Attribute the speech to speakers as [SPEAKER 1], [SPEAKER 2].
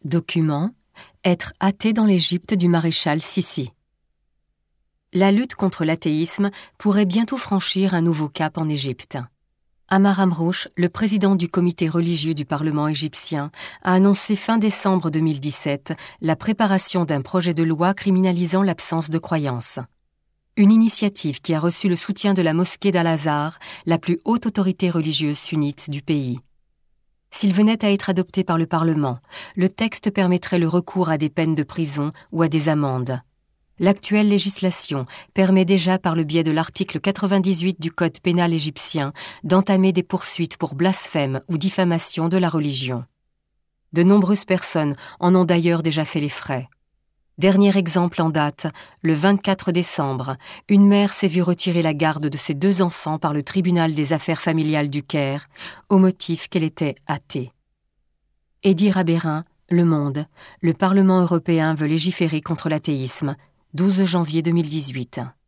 [SPEAKER 1] Document: être athée dans l'Égypte du maréchal Sissi. La lutte contre l'athéisme pourrait bientôt franchir un nouveau cap en Égypte. Amar Amrouche, le président du comité religieux du Parlement égyptien, a annoncé fin décembre 2017 la préparation d'un projet de loi criminalisant l'absence de croyance. Une initiative qui a reçu le soutien de la mosquée d'Al-Azhar, la plus haute autorité religieuse sunnite du pays. S'il venait à être adopté par le Parlement, le texte permettrait le recours à des peines de prison ou à des amendes. L'actuelle législation permet déjà par le biais de l'article 98 du Code pénal égyptien d'entamer des poursuites pour blasphème ou diffamation de la religion. De nombreuses personnes en ont d'ailleurs déjà fait les frais. Dernier exemple en date, le 24 décembre, une mère s'est vue retirer la garde de ses 2 enfants par le tribunal des affaires familiales du Caire, au motif qu'elle était athée. Hedi Rabérin, Le Monde, le Parlement européen veut légiférer contre l'athéisme, 12 janvier 2018.